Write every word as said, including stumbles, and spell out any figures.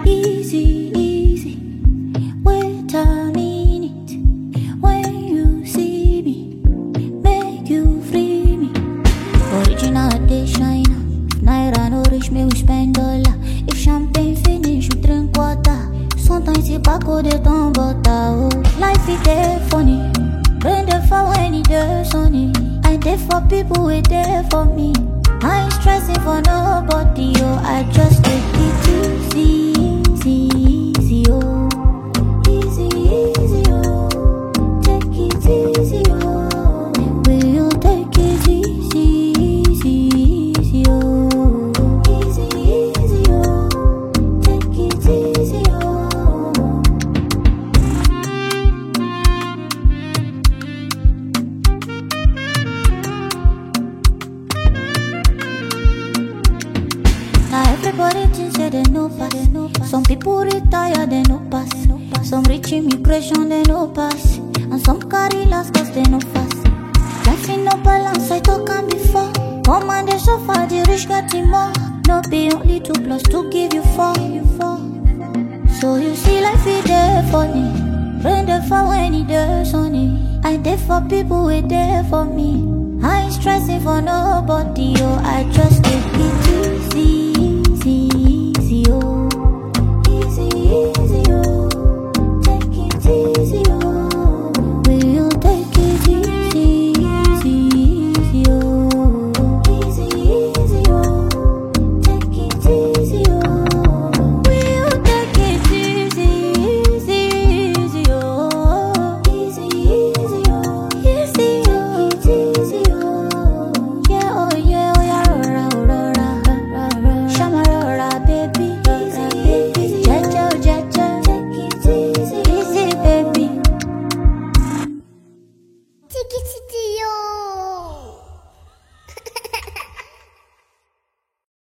easy, easy. Wait a minute. When you see me, make you free me. Original de China. Naira no reach me, we spend dollar. If champagne finish, we drink water. Sometimes you back of the town, but oh, life is there funny. Brain there for when it there sunny. I there for people who there for me. I ain't stressing for nobody, oh. I just take it easy, easy, easy, oh. Easy, easy, oh. Take it easy, oh. Will you take it easy, easy, easy, oh. Easy, easy, oh. Take it easy, oh. Now everybody thinks that they know pass. Some people retire, they no pass. Some reach immigration, they no pass. And some carry last cause they no fast. Life in no balance, I talk and before. Come and they suffer, the rich got it more. No be only two plus two give you four. So you see life is there funny. Brain there for when it there sunny. I there for people who there for me. I ain't stressing for nobody, oh. I